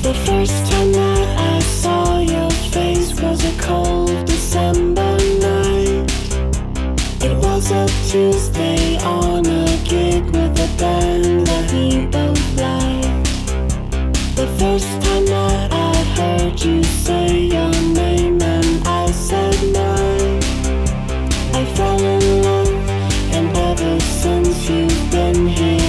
The first time that I saw your face was a cold December night. It was a Tuesday on a gig with a band that we both liked. The first time that I heard you say your name and I said mine, I fell in love, and ever since you've been here